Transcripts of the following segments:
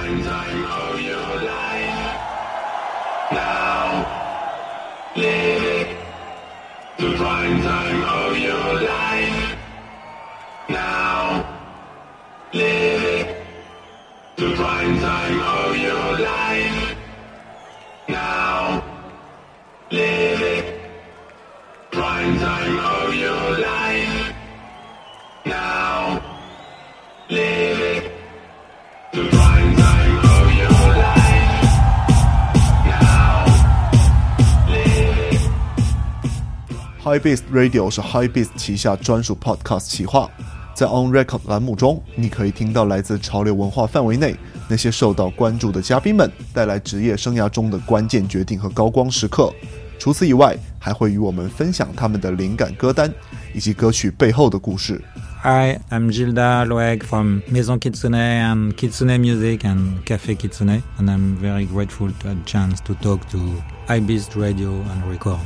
prime time of your life. Now, live it. The prime time of your life. Now, live it. The prime time of your life. Now, live it. Prime time of your life. Now, live it. The prime time of your life. Now, live it. HiBeast Radio 是 HiBeast 旗下专属 Podcast 企划。在 On Record 栏目中，你可以听到来自潮流文化范围内那些受到关注的嘉宾们带来职业生涯中的关键决定和高光时刻。除此以外，还会与我们分享他们的灵感歌单以及歌曲背后的故事。 Hi, I'm Gilda Loeg from Maison Kitsune and Kitsune Music and Café Kitsune, and I'm very grateful to have a chance to talk to HiBeast Radio and record.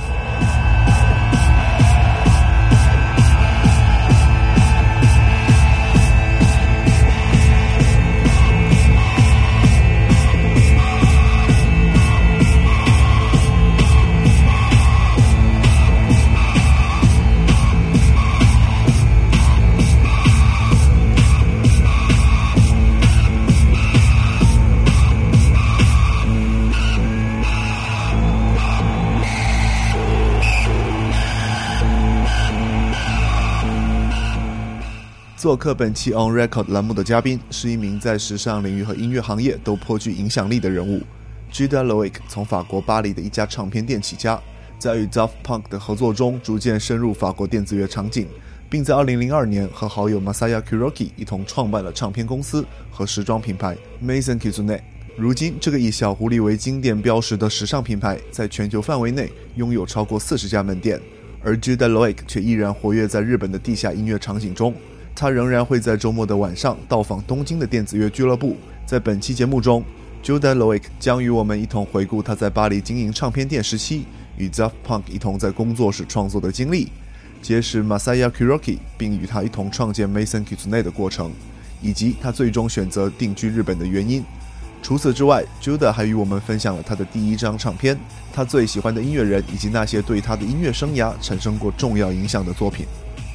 做客本期 On Record 栏目的嘉宾是一名在时尚领域和音乐行业都颇具影响力的人物。Gilda Loeg 从法国巴黎的一家唱片店起家，在与 Daft Punk 的合作中逐渐深入法国电子乐场景，并在2002年和好友 Masaya Kuroki 一同创办了唱片公司和时装品牌 Maison Kitsune。如今，这个以小狐狸为经典标识的时尚品牌在全球范围内拥有超过40家门店，而 Gilda Loeg 却依然活跃在日本的地下音乐场景中。他仍然会在周末的晚上到访东京的电子乐俱乐部。在本期节目中， Gilda Loeg 将与我们一同回顾他在巴黎经营唱片店时期，与 Daft Punk 一同在工作室创作的经历，揭示 Masaya Kuroki 并与他一同创建 Maison Kitsune 的过程，以及他最终选择定居日本的原因。除此之外， Gilda 还与我们分享了他的第一张唱片，他最喜欢的音乐人，以及那些对他的音乐生涯产生过重要影响的作品。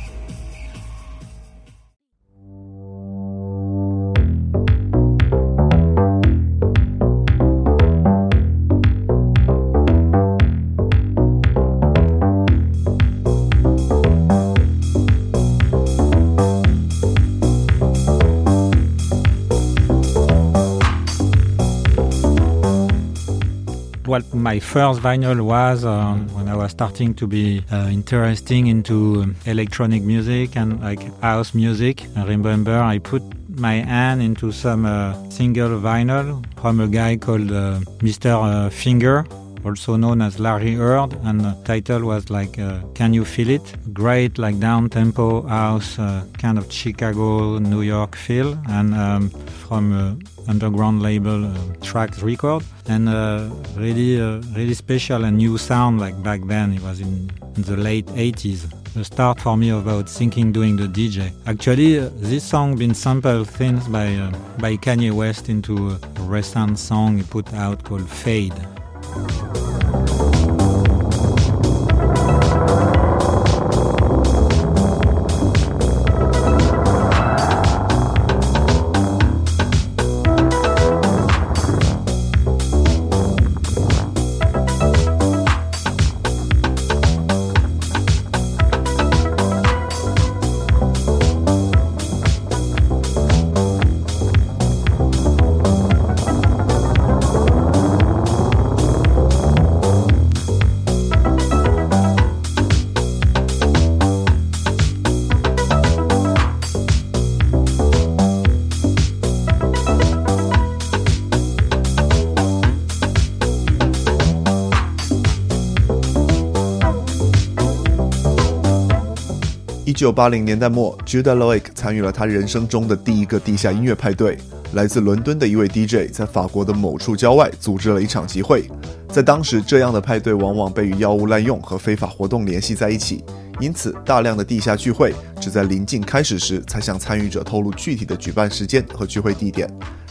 What my first vinyl was when I was starting to be interesting into electronic music and like house music. I remember I put my hand into some single vinyl from a guy called Mr. Finger, also known as Larry Heard, and the title was like Can You Feel It? Great like down-tempo house, kind of Chicago, New York feel, and from underground label Trax Record, and really special and new sound. Like back then it was in the late 80s, the start for me about thinking doing the DJ. Actually this song been sampled things by Kanye West into a recent song he put out called Fade. 1980年代末， Gilda Loeg 参与了他人生中的第一个地下音乐派对。来自伦敦的一位 DJ 在法国的某处郊外组织了一场集会。在当时，这样的派对往往被与药物滥用和非法活动联系在一起，因此大量的地下聚会只在临近开始时才向参与者透露具体的举办时间和聚会地点。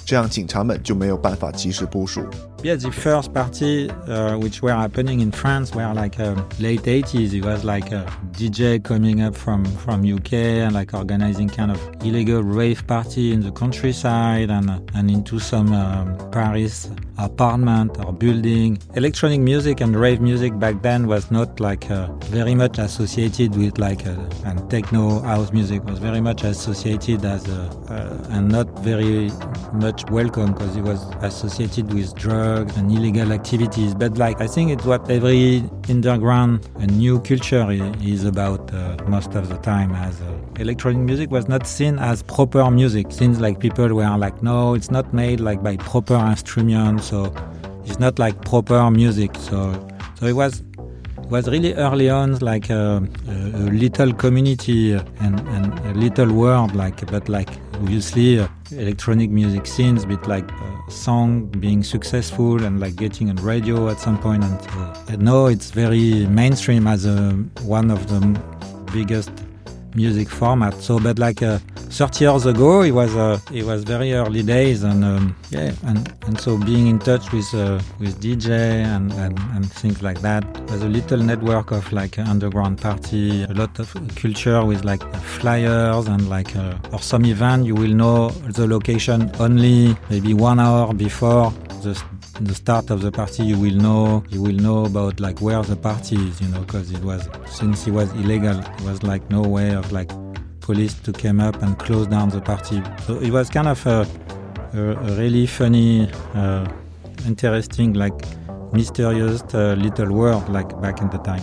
这样警察们就没有办法及时部署。 Yeah, the first party which were happening in France were like late 80s. It was like a DJ coming up from UK and like organizing kind of illegal rave party in the countryside and into some Paris apartment or building. Electronic music and rave music back then was not like very much associated with like and techno house music was very much associated as and not very much welcome because it was associated with drugs and illegal activities. But like I think it's what every underground and new culture is about most of the time. As electronic music was not seen as proper music, since like people were like, no, it's not made like by proper instruments, so it's not like proper music. So it was really early on like a little community and a little world, like, but like obviously electronic music scenes with like song being successful and like getting on radio at some point, and now it's very mainstream as one of the biggest music formats. So but like 30 years ago it was very early days, and and so being in touch with DJ and things like that was a little network of like underground party, a lot of culture with like flyers and like or some event you will know the location only maybe 1 hour before the start of the party. You will know about like where the party is, because since it was illegal, it was like no way of like police to come up and close down the party. So it was kind of a really funny, interesting, like mysterious little world like back in the time.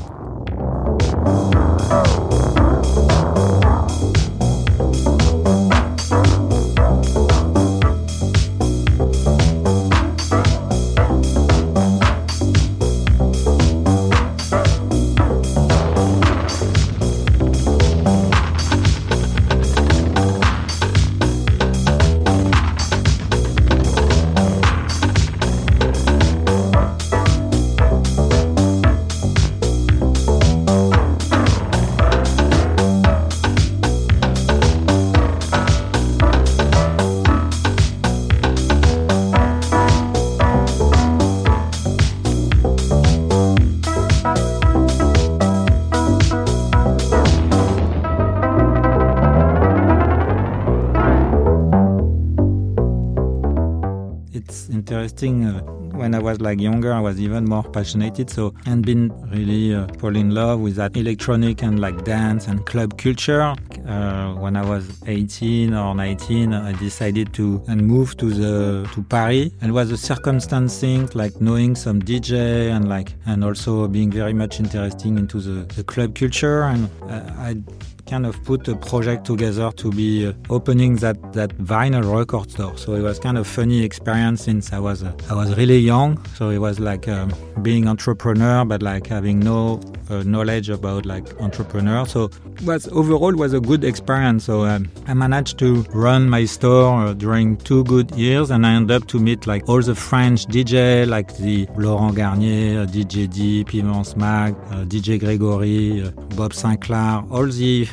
Interesting. When I was like younger, I was even more passionate. So and been really fall in love with that electronic and like dance and club culture. When I was 18 or 19, I decided to move to Paris. And it was a circumstance thing, like knowing some DJ and also being very much interested into the club culture. And I kind of put a project together to be opening that vinyl record store. So it was kind of funny experience since I was really young. So it was like being entrepreneur, but like having no knowledge about like entrepreneur. So overall was a good experience. So I managed to run my store during 2 good years, and I ended up to meet like all the French DJ, like the Laurent Garnier, DJ D, Piment Smack, DJ Gregory, Bob Sinclair, all the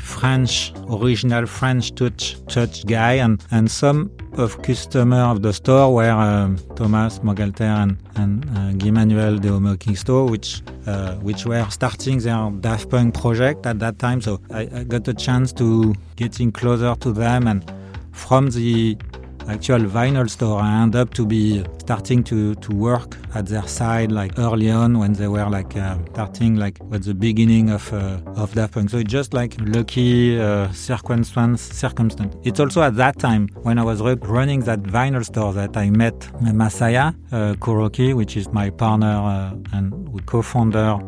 original French touch guy, and some of customer of the store were Thomas Mogalter and Guy Manuel de Homo King Store, which were starting their Daft Punk project at that time. So I got a chance to getting closer to them, and from the actual vinyl store I ended up to be starting to work at their side like early on when they were like starting like at the beginning of Daft Punk. So it's just like lucky circumstance. It's also at that time when I was running that vinyl store that I met Masaya Kuroki, which is my partner and co-founder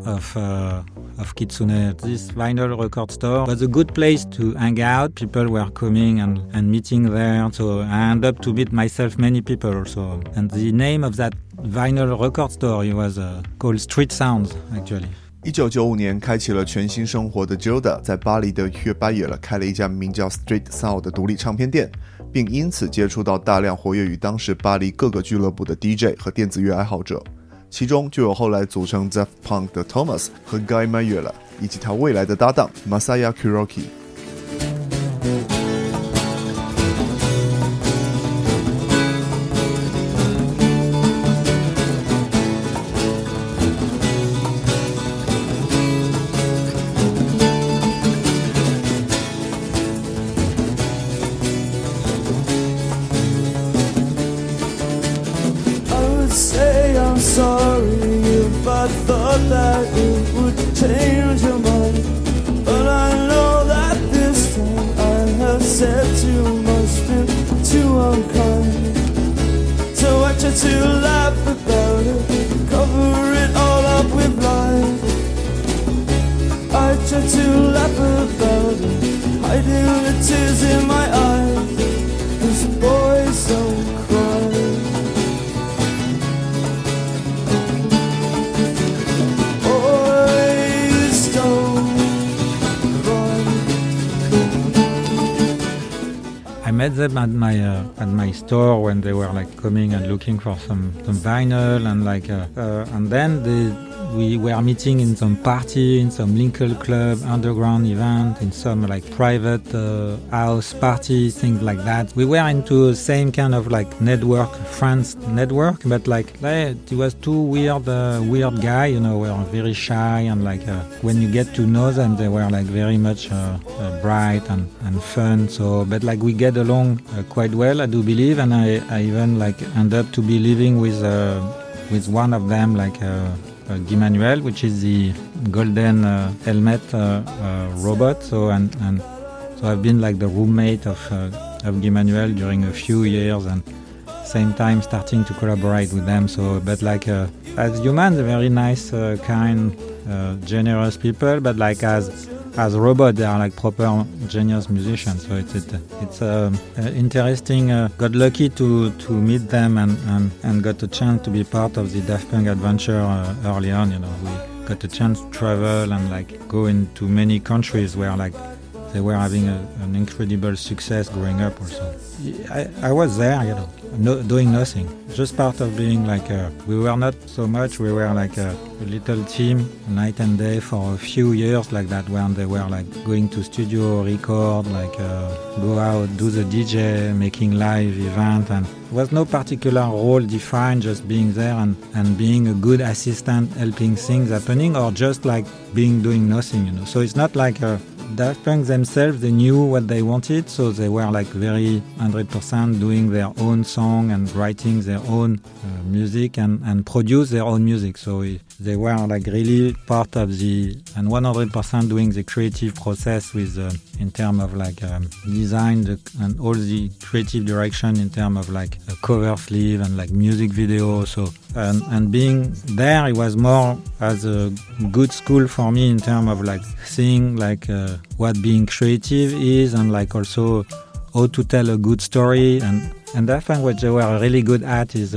of Kitsune. This vinyl record store was a good place to hang out. People were coming and meeting there. So I ended up to meet myself many people also. And the name of that vinyl record store it was called Street Sounds actually. 1995年开启了全新生活的 Gilda 在巴黎的约巴野了开了一家名叫 Street Sound 的独立唱片店，并因此接触到大量活跃于当时巴黎各个俱乐部的 DJ 和电子乐爱好者，其中就有后来组成 Daft Punk 的 Thomas 和 Guy Manuel 以及他未来的搭档 Masaya Kuroki。 I thought that it would change your mind, but I know that this time I have said too much, been too unkind. So I try to laugh about it, cover it all up with lies. I try to laugh about it, hiding the tears in my eyes. This boy's don't cry. Boys don't cry. I met them at my store when they were like coming and looking for some vinyl and and then we were meeting in some party, in some Lincoln Club underground event, in some like private house party, things like that. We were into the same kind of like network, friends network, but like it was two weird guy, were very shy and when you get to know them, they were like very much bright and fun. So, but like we get along quite well, I do believe, and I even like end up to be living with one of them, Guy Manuel, which is the golden helmet robot. So so I've been like the roommate of Guy Manuel during a few years, and same time starting to collaborate with them. So, but as humans, very nice, kind, generous people. But as robots, they are like proper genius musicians. So it's interesting. Got lucky to meet them and got a chance to be part of the Daft Punk adventure early on. We got a chance to travel and go into many countries where they were having an incredible success growing up. Also, I was there, doing nothing, just part of being we were not so much. We were a little team, night and day for a few years like that, when they were going to studio, record, go out, do the DJ, making live event, and there was no particular role defined, just being there and being a good assistant, helping things happening, or just doing nothing. So it's not Daft Punk themselves, they knew what they wanted, so they were very 100% doing their own song and writing their own music and produce their own music. So they were really part of and 100% doing the creative process with in terms of design and all the creative direction in terms of a cover sleeve and music video. So and being there, it was more as a good school for me in terms of seeing what being creative is, and also how to tell a good story. And I think what they were really good at is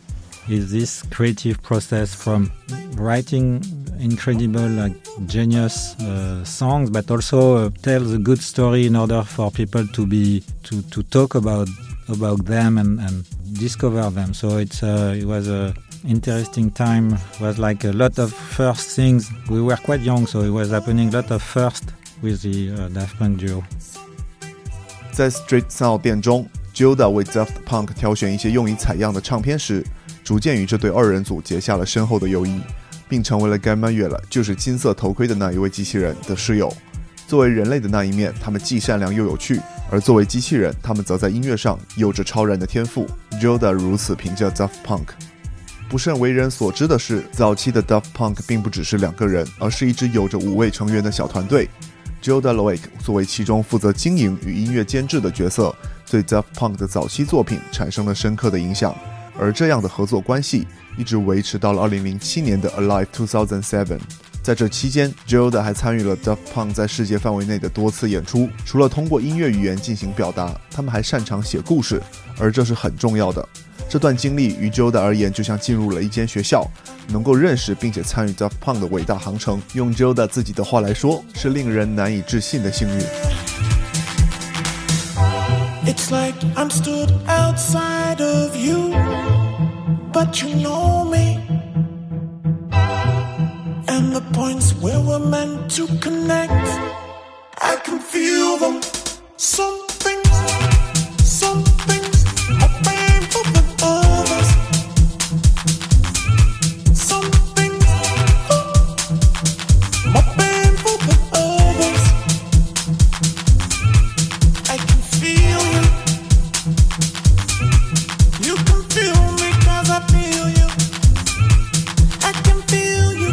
this creative process, from writing incredible genius songs, but also tell a good story in order for people to talk about them and discover them. So it was a interesting time. It was a lot of first things. We were quite young, so it was happening a lot of first with the Daft Punk duo. 在 Street Sound 店中 Gilda 为 Daft Punk 挑选一些用以采样的唱片时，逐渐与这对二人组结下了深厚的友谊，并成为了 Guy Manuel 就是金色头盔的那一位机器人的室友。作为人类的那一面，他们既善良又有趣，而作为机器人，他们则在音乐上有着超然的天赋。Gilda 如此评价 Daft Punk。不甚为人所知的是，早期的 Daft Punk 并不只是2个人，而是一支有着5位成员的小团队。Gilda Loic 作为其中负责经营与音乐监制的角色，对 Daft Punk 的早期作品产生了深刻的影响，而这样的合作关系一直维持到了2007年的 Alive 2007。在这期间 Gilda 还参与了 Daft Punk 在世界范围内的多次演出。除了通过音乐语言进行表达，他们还擅长写故事，而这是很重要的。这段经历于 Gilda 而言就像进入了一间学校，能够认识并且参与 Daft Punk 的伟大航程，用 Gilda 自己的话来说，是令人难以置信的幸运。 It's like I'm stood outside of you, but you know me, and the points where we're meant to connect, I can feel them. Some things are painful than others. Some things are more painful than others. I can feel you. You can feel me 'cause I feel you. I can feel you.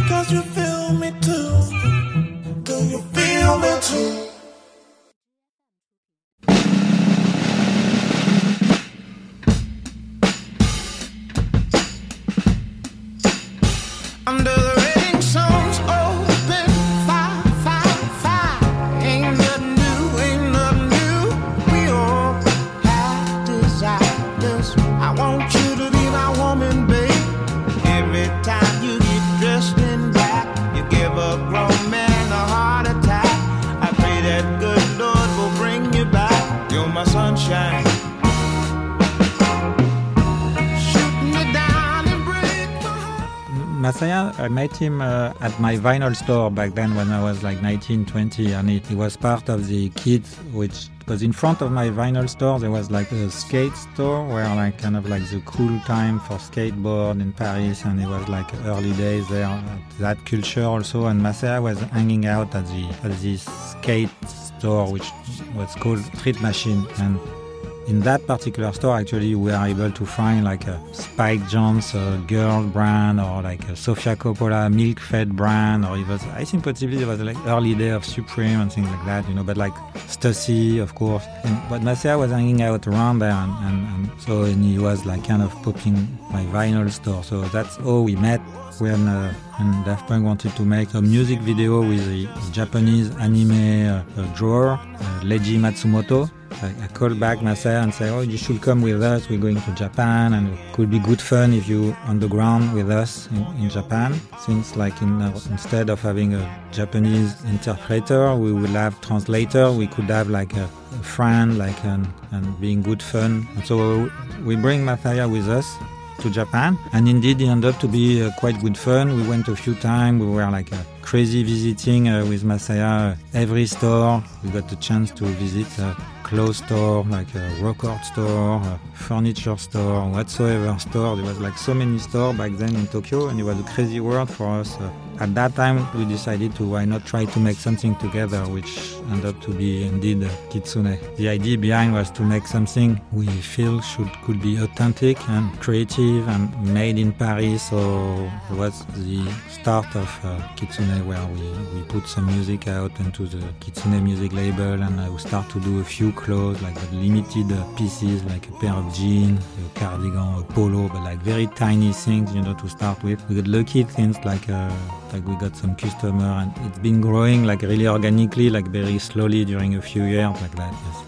Masaya, I met him at my vinyl store back then when I was like 19, 20, and he was part of the kids, which was in front of my vinyl store. There was like a skate store where like kind of like the cool time for skateboard in Paris, and it was like early days there, that culture also. And Masaya was hanging out at this skate store, which was called Street Machine, and in that particular store, actually, we are able to find like a Spike Jonze girl brand, or like a Sofia Coppola milk-fed brand, or it was, I think possibly it was like early day of Supreme and things like that, you know, but like Stussy, of course. But Masaya was hanging out around there, and he was like kind of popping my vinyl store. So that's how we met when Daft Punk wanted to make a music video with the Japanese anime drawer, Leiji Matsumoto. I called back Masaya and said, you should come with us. We're going to Japan, and it could be good fun if you on the ground with us in Japan. Since like instead of having a Japanese interpreter, we will have translator. We could have like a friend, like and being good fun. And so we bring Masaya with us to Japan, and indeed it ended up to be quite good fun. We went a few times. We were like crazy visiting with Masaya every store. We got the chance to visit clothes store, like a record store, a furniture store, whatsoever store. There was like so many stores back then in Tokyo, and it was a crazy world for us. At that time, we decided to why not try to make something together, which ended up to be indeed Kitsune. The idea behind was to make something we feel could be authentic and creative and made in Paris. So it was the start of Kitsune, where we put some music out into the Kitsune music label, and we start to do a few clothes, like limited pieces, like a pair of jeans, a cardigan, a polo, but like very tiny things, you know, to start with. We got lucky things like we got some customer, and it's been growing like really organically, like very slowly during a few years, like that. Yes.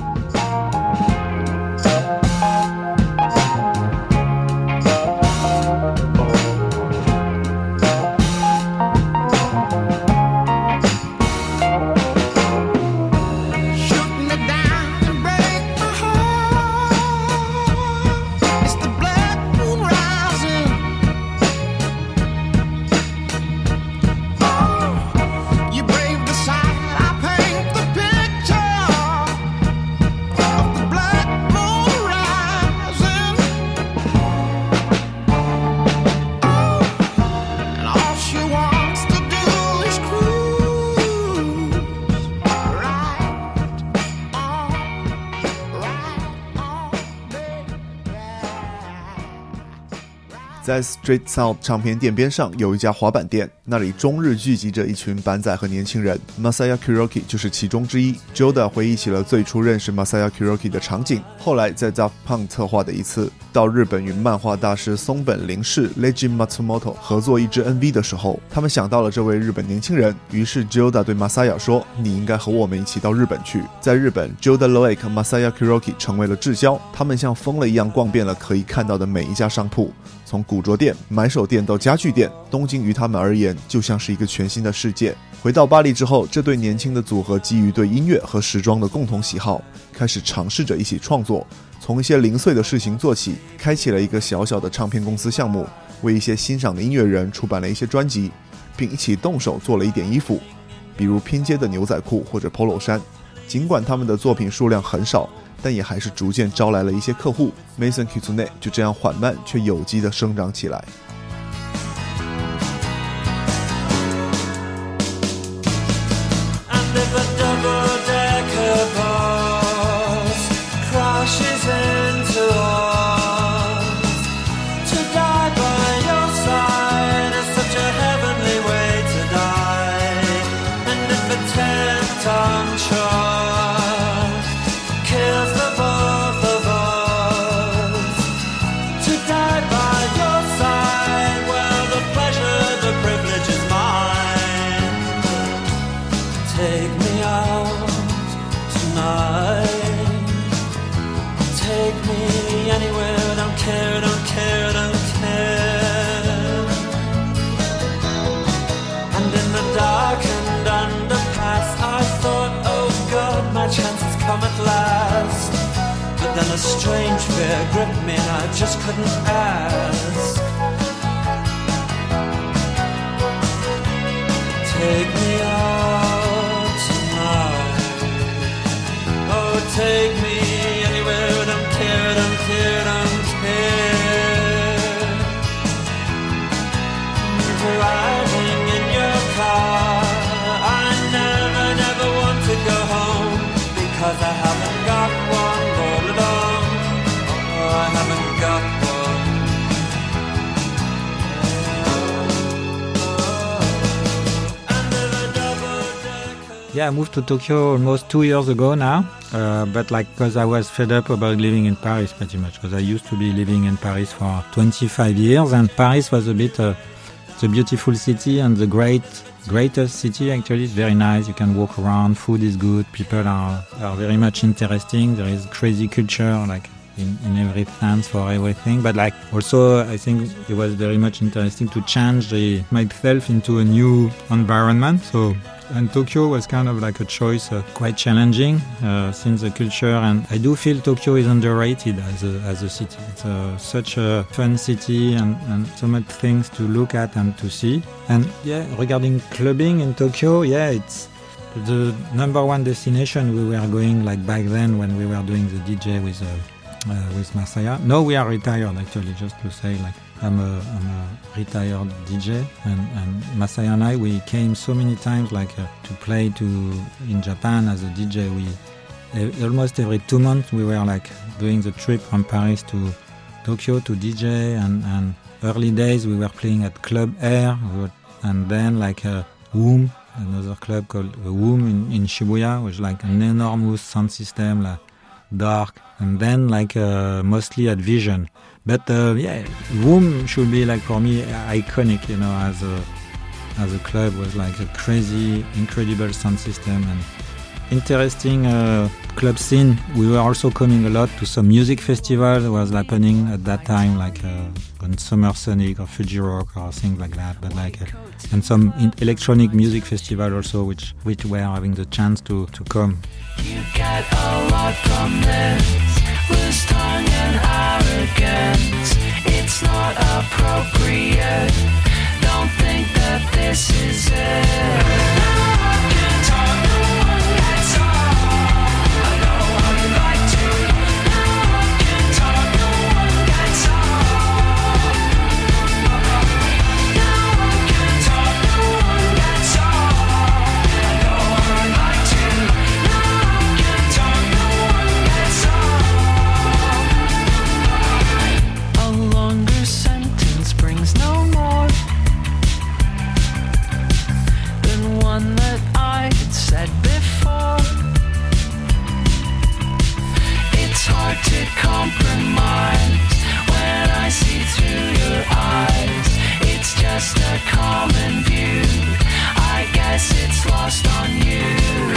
在 Street Sound 唱片店边上有一家滑板店，那里终日聚集着一群板仔和年轻人， Masaya Kuroki 就是其中之一。 Joda 回忆起了最初认识 Masaya Kuroki 的场景，后来在 Daft Punk 策划的一次到日本与漫画大师松本零士 Leiji Matsumoto 合作一支 MV 的时候，他们想到了这位日本年轻人，于是 Joda 对 Masaya 说，你应该和我们一起到日本去。在日本 Joda Loic 和 Masaya Kuroki 成为了至交，他们像疯了一样逛遍了可以看到的每一家商铺，从古着店、买手店到家具店，东京于他们而言就像是一个全新的世界。回到巴黎之后，这对年轻的组合基于对音乐和时装的共同喜好，开始尝试着一起创作，从一些零碎的事情做起，开启了一个小小的唱片公司项目，为一些欣赏的音乐人出版了一些专辑，并一起动手做了一点衣服，比如拼接的牛仔裤或者 polo 衫。尽管他们的作品数量很少，但也还是逐渐招来了一些客户。 Maison Kitsune 就这样缓慢却有机地生长起来。 A strange fear gripped me and I just couldn't ask. take me out tonight. Oh, take me anywhere, don't care, don't care, don't care. Driving in your car, I never, never want to go home, because I haven't got one all along. Oh, I haven't got one. Yeah, I moved to Tokyo almost 2 years ago now, but like because I was fed up about living in Paris pretty much, because I used to be living in Paris for 25 years, and Paris was a bit it's a beautiful city and the greatest city actually. It's very nice, you can walk around, food is good, people are very much interesting, there is crazy culture like in every sense for everything, but like also I think it was very much interesting to change myself into a new environment. And Tokyo was kind of like a choice, quite challenging since the culture, and I do feel Tokyo is underrated as a city. It's such a fun city and so much things to look at and to see. And yeah, regarding clubbing in Tokyo, yeah, it's the number one destination we were going like back then when we were doing the DJ with Masaya. Now we are retired actually, just to say, like I'm a retired DJ, and Masaya and I, we came so many times like to play in Japan as a DJ. We almost every 2 months we were like doing the trip from Paris to Tokyo to DJ, and early days we were playing at Club Air, and then like Woom, another club called Woom in Shibuya, which is like an enormous sound system, like dark, and then like mostly at Vision. But yeah, Woom should be like for me iconic, you know, as a club, was like a crazy, incredible sound system and interesting club scene. We were also coming a lot to some music festival that was happening at that time, like on Summer Sonic or Fuji Rock or things like that. But like and some electronic music festival also, which we were having the chance to come. You get a lot from this, loose tongue and arrogance. It's not appropriate. Don't think that this is it. No one can talk, no one gets off. I know how you like to. No one can talk, no one gets off. No one can talk, no one gets off. I know how you like to. No one can talk, no one gets off. A longer sentence brings no more than one that I had said before. It's hard to compromise when I see through your eyes. It's just a common view. I guess it's lost on you.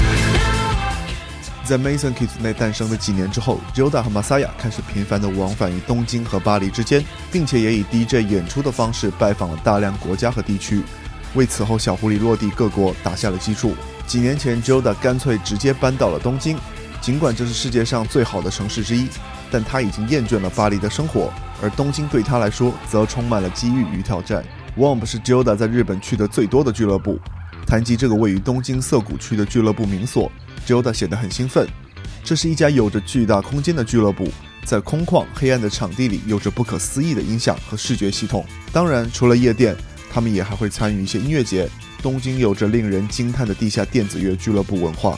在 Mason Kitsune 诞生的几年之后， Gilda 和 Masaya 开始频繁地往返于东京和巴黎之间，并且也以 DJ 演出的方式拜访了大量国家和地区，为此后小狐狸落地各国打下了基础。几年前 Gilda 干脆直接搬到了东京，尽管这是世界上最好的城市之一，但他已经厌倦了巴黎的生活，而东京对他来说则充满了机遇与挑战。Womp 是 Gilda 在日本去的最多的俱乐部。谈及这个位于东京涩谷区的俱乐部名所， Gilda 显得很兴奋。这是一家有着巨大空间的俱乐部，在空旷黑暗的场地里有着不可思议的音响和视觉系统。当然，除了夜店，他们也还会参与一些音乐节。东京有着令人惊叹的地下电子乐俱乐部文化。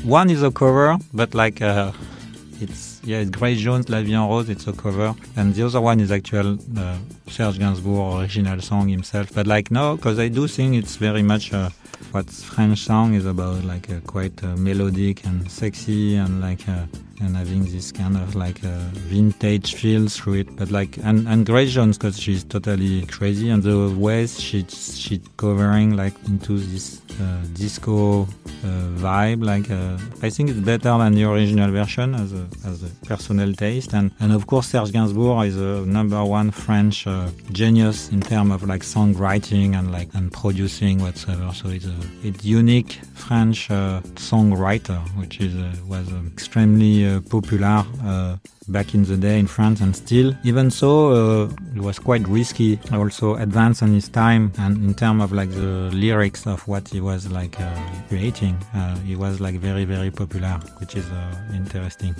one is a cover, but like it's Grace Jones, La Vie en Rose, it's a cover, and the other one is actual Serge Gainsbourg original song himself. But like no, because I do think it's very much what French song is about, like quite melodic and sexy, and like and having this kind of like vintage feel through it. But like and Grace Jones, because she's totally crazy, and the ways she covering like into this disco vibe, like I think it's better than the original version as a personal taste. And of course Serge Gainsbourg is a number one French genius in terms of like songwriting and producing whatsoever. So it's unique French songwriter, which was extremely popular back in the day in France, and still, even so, it was quite risky. Also advanced on his time, and in terms of like the lyrics of what he was like creating, he was like very, very popular, which is interesting.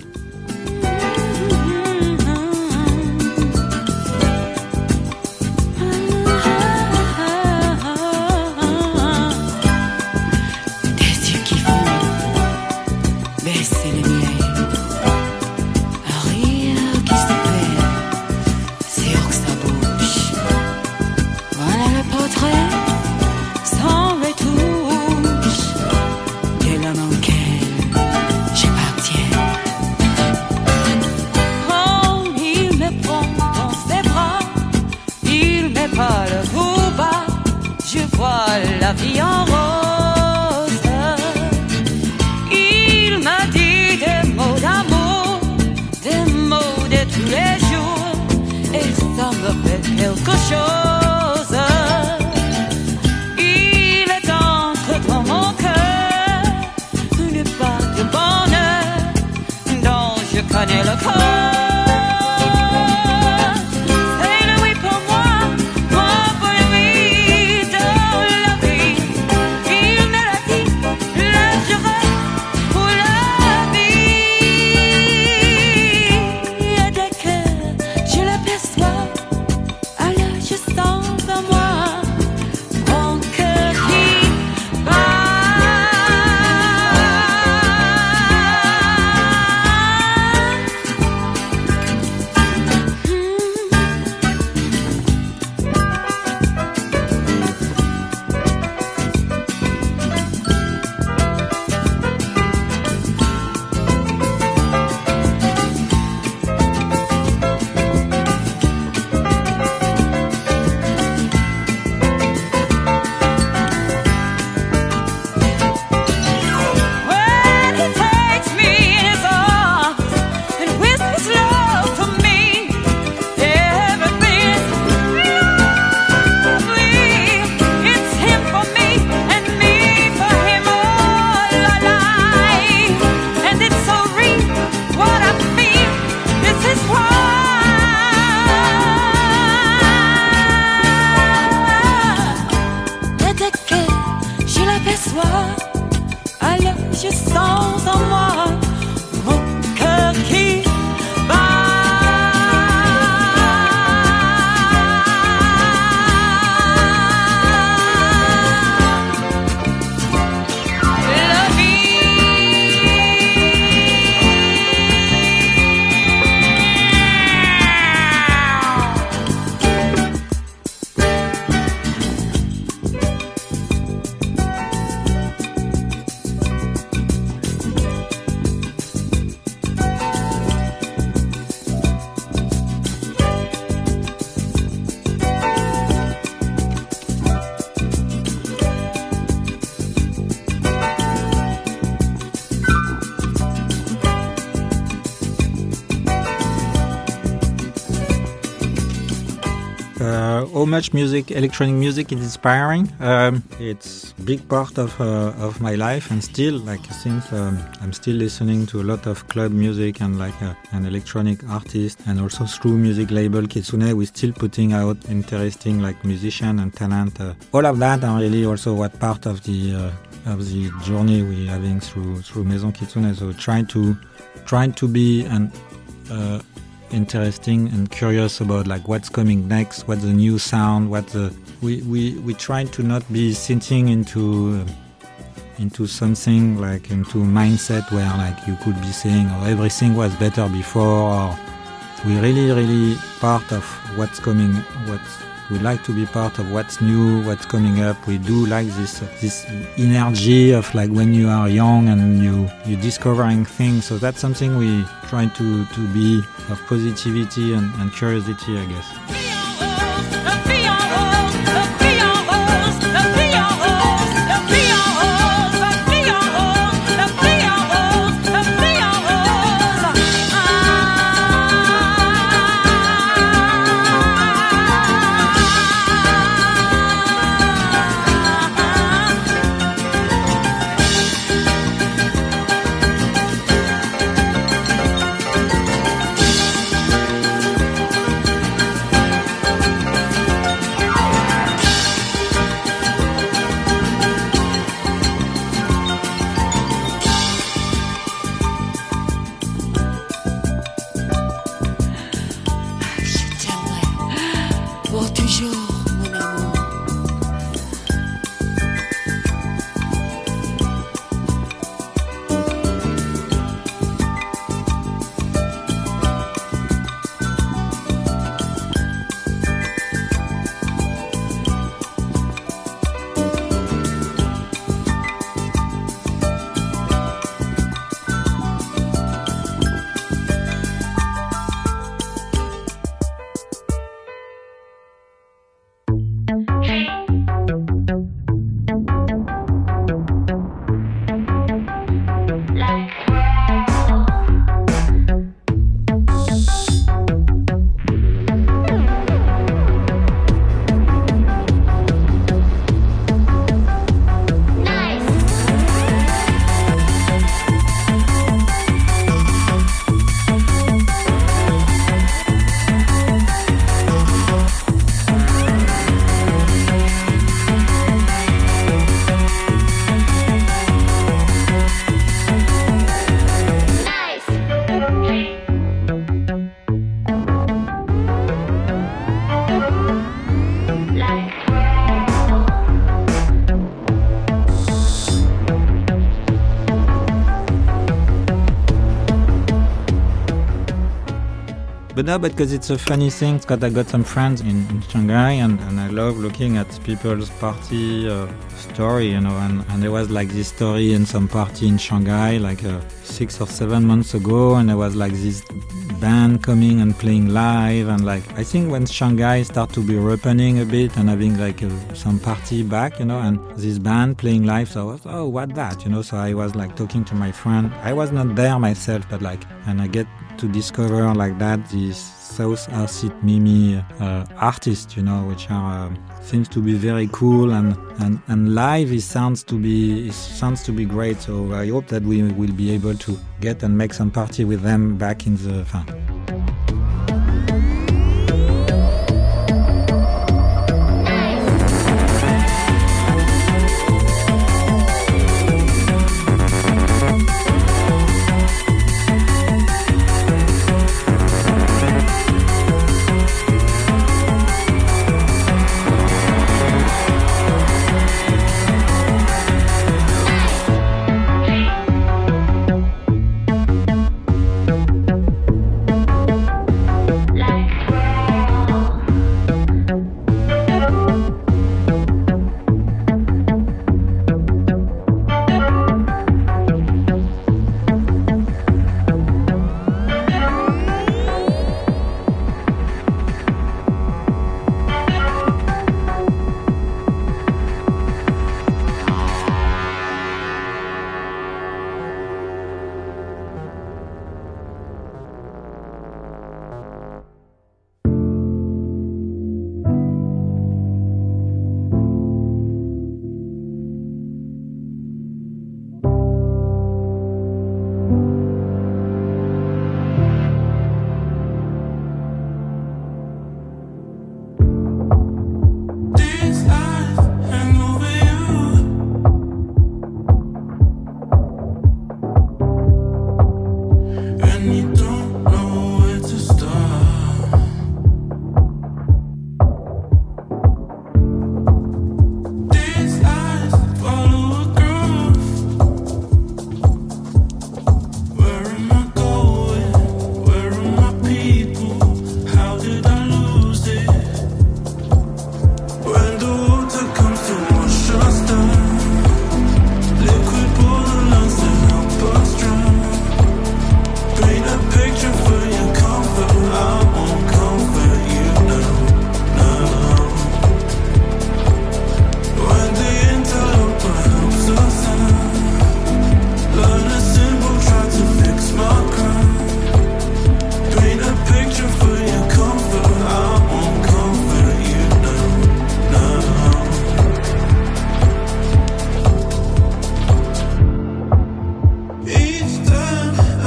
La vie en rose. Il m'a dit des mots d'amour, des mots de tous les jours, et ça me fait quelque chose. Il est encore dans mon cœur une part de bonheur dont je connais le corps. How much electronic music is inspiring? It's a big part of my life, and still, like since I'm still listening to a lot of club music and like an electronic artist, and also through music label Kitsune, we're still putting out interesting like musician and talent. All of that are really also what part of the journey we're having through Maison Kitsune. So trying to be an interesting and curious about like what's coming next, what's the new sound, we try to not be sitting into into something like into mindset where like you could be saying, oh, everything was better before, or we really part of what's coming, we like to be part of what's new, what's coming up. We do like this energy of like when you are young and you're discovering things. So that's something we try to be of positivity and curiosity, I guess. But no, because it's a funny thing, because I got some friends in Shanghai, and I love looking at people's party story, you know, and there was like this story in some party in Shanghai, like 6 or 7 months ago, and there was like this band coming and playing live, and like, I think when Shanghai start to be reopening a bit and having like some party back, you know, and this band playing live, so I was, oh, what that, you know, so I was like talking to my friend. I was not there myself, but like, and I get to discover like that these South Acid Mimi artists, you know, which are seems to be very cool, and live it sounds to be great. So I hope that we will be able to get and make some party with them back in the fun.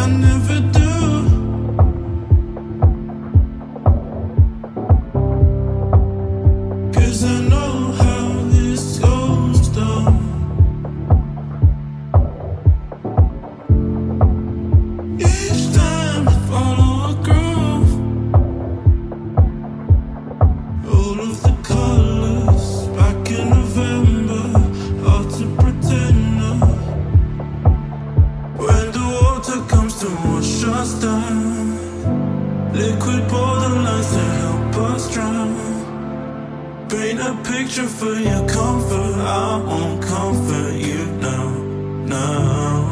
I never do. Cause I know how this goes down. Each time I follow a groove, all of the colors back in November, hard to pretend now. When the water comes to wash us down, liquid borderlines to help us drown. Paint a picture for your comfort, I won't comfort you now, now.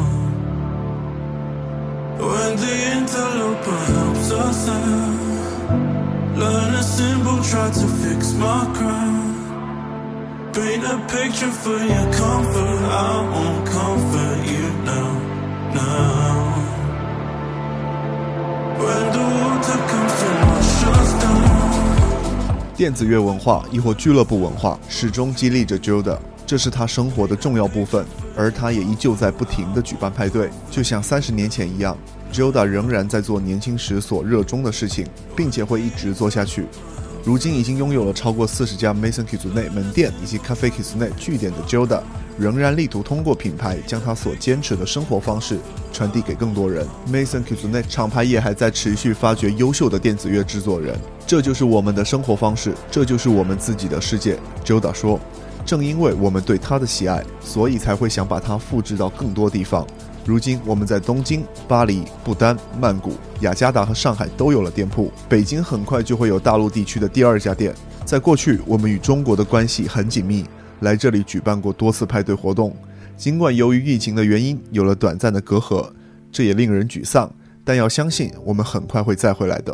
When the interloper helps us out, learn a symbol, try to fix my crown. Paint a picture for your comfort, I won't comfort you now, now. When the water comes to wash us down. 电子乐文化亦或俱乐部文化始终激励着 Joda， 这是他生活的重要部分，而他也依旧在不停地举办派对，就像30年前一样。Joda 仍然在做年轻时所热衷的事情，并且会一直做下去。如今已经拥有了超过40家 Maison Kitsune 门店以及 Cafe Kitsune 据点的 Joda， 仍然力图通过品牌将他所坚持的生活方式传递给更多人。Maison Kitsune 厂牌也还在持续发掘优秀的电子乐制作人，这就是我们的生活方式，这就是我们自己的世界。Joda 说，正因为我们对他的喜爱，所以才会想把它复制到更多地方。如今我们在东京、巴黎、不丹、曼谷、雅加达和上海都有了店铺，北京很快就会有大陆地区的第2家店。在过去，我们与中国的关系很紧密，来这里举办过多次派对活动。尽管由于疫情的原因有了短暂的隔阂，这也令人沮丧，但要相信我们很快会再回来的。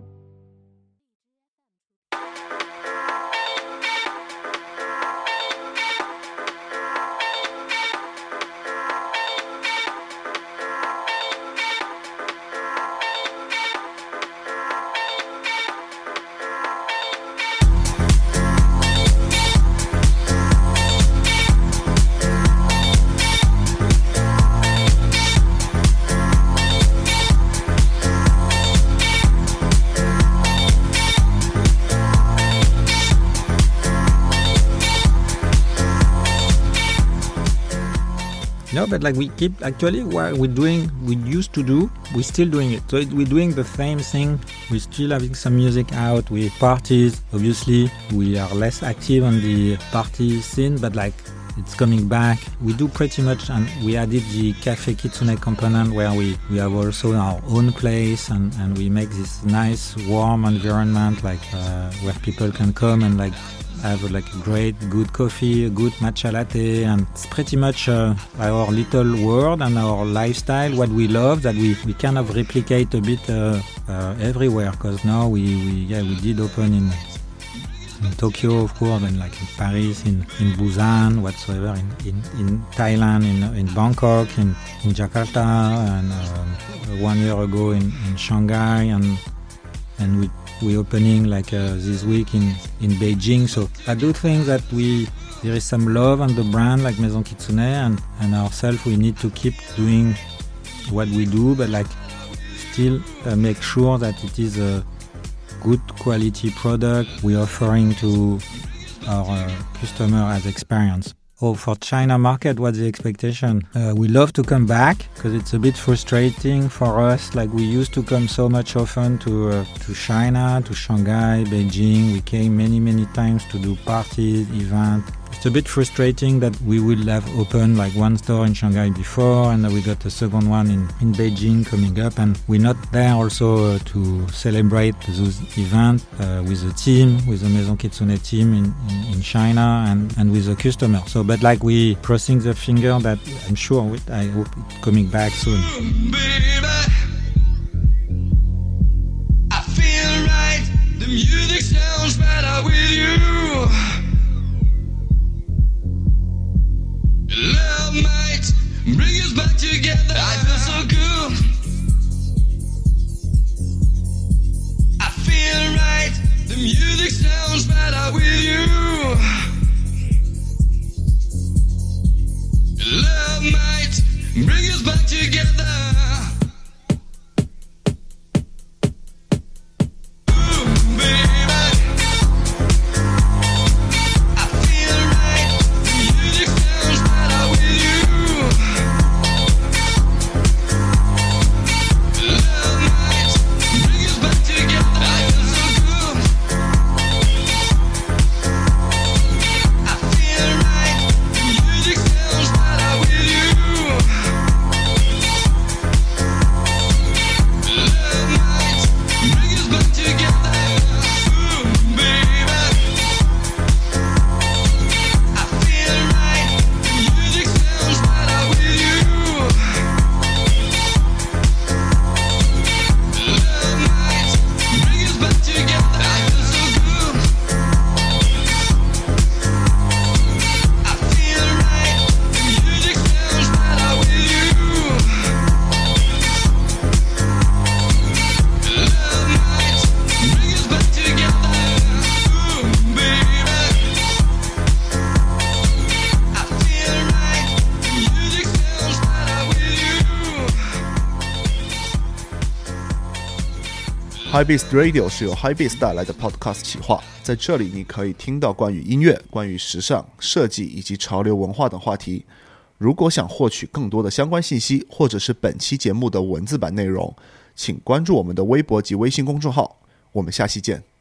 No, but like we keep actually what we used to do, we're still doing it. So we're doing the same thing. We're still having some music out with parties. Obviously, we are less active on the party scene, but like it's coming back. We do pretty much, and we added the Cafe Kitsune component where we have also our own place and we make this nice warm environment like where people can come and like have like a great, good coffee, a good matcha latte, and it's pretty much our little world and our lifestyle, what we love, that we kind of replicate a bit everywhere. Because now we did open in Tokyo, of course, and like in Paris, in Busan, whatsoever, in Thailand, in Bangkok, in Jakarta, and 1 year ago in Shanghai, and we're opening like this week in Beijing. So I do think that there is some love on the brand like Maison Kitsune, and ourselves we need to keep doing what we do, but like still make sure that it is a good quality product we're offering to our customer as experience. Oh, for China market, what's the expectation? We love to come back because it's a bit frustrating for us. Like we used to come so much often to China, to Shanghai, Beijing. We came many times to do parties, events. It's a bit frustrating that we will have opened like one store in Shanghai before, and we got a second one in Beijing coming up, and we're not there also to celebrate those events with the team, with the Maison Kitsune team in China and with the customer. So, but like we crossing the finger that I'm sure, I hope it's coming back soon. Baby, I feel right. The music sounds better with you. Love might bring us back together. I feel so good. I feel right. The music sounds better with you. Love might bring us back together. Hypebeast Radio 是由 Hypebeast 带来的 Podcast 企划，在这里你可以听到关于音乐、关于时尚、设计以及潮流文化等话题。如果想获取更多的相关信息，或者是本期节目的文字版内容，请关注我们的微博及微信公众号。我们下期见。